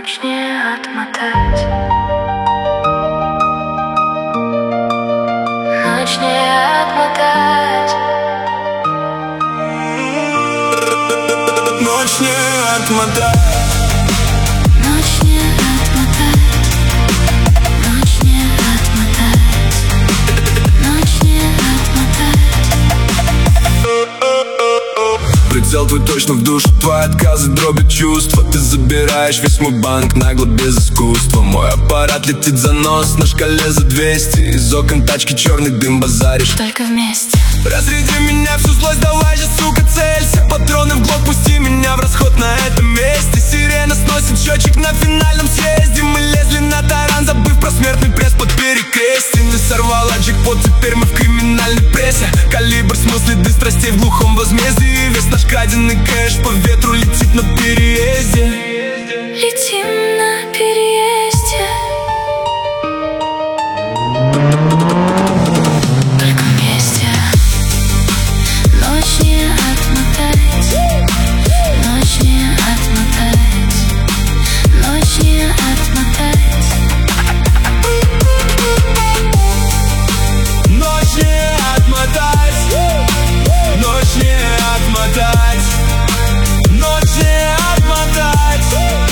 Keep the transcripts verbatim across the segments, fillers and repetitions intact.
Ночь не отмотать, ночь не отмотать, ночь не отмотать, ночь не отмотать, ночь не отмотать, ночь не отмотать. Прицел твой точно в душу, твои отказы дробят чувства. Ты забираешь весь мой банк нагло, без искусства. Мой аппарат летит за нос на шкале за двести. Из окон тачки черный дым базаришь. Только вместе. Разряди меня всю злость, давай же, сука, целься. Патроны в глок, пусти меня в расход на этом месте. Сирена сносит счетчик на финальном съезде. Мы лезли на таран, забыв про смертный пресс под перекрестье. Не сорвала джекпот, теперь мы в криминальной прессе. Калибр, смыл следы страстей в глухом возмездии. Весь наш краденый кэш по ветру летит на переезде. Летим на переезде. Только вместе. Ночь не отмотать, ночь не отмотать, ночь не отмотать, Ночь не отмотать, ночь не отмотать, ночь не отмотать.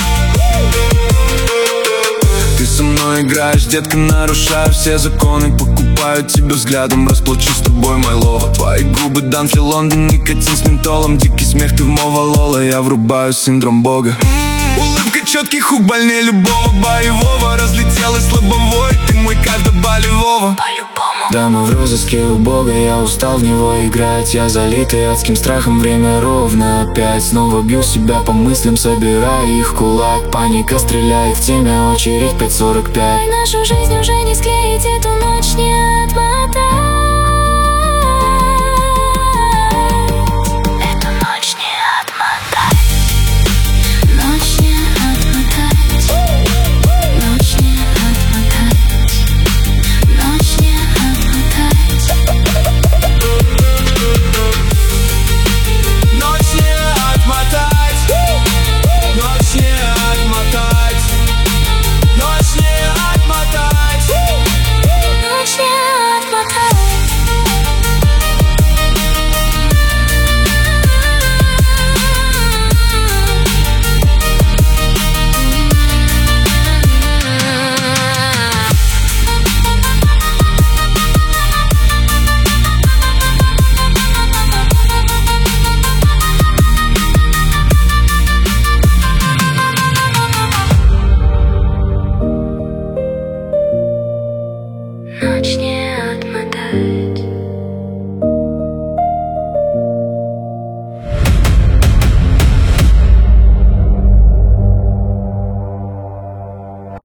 Ты со мной играешь, детка, нарушаю все законы. Покупаю тебя взглядом, расплачусь с тобой, мой лова. Твои губы, Данфи, Лондон, никотин с ментолом. Дикий смех, ты в Мовалола, я врубаю синдром бога. Улыбка, четкий хук, больнее любого боевого. Разлетелась слабовой, ты мой кайф до болевого. по-любому. Да, мы в розыске у Бога, я устал в него играть. Я залитый адским страхом, время ровно опять. Снова бью себя по мыслям, собирая их в кулак. Паника стреляет в темя, очередь пять сорок пять. Нашу жизнь уже не склеить, эту ночь не отмотать.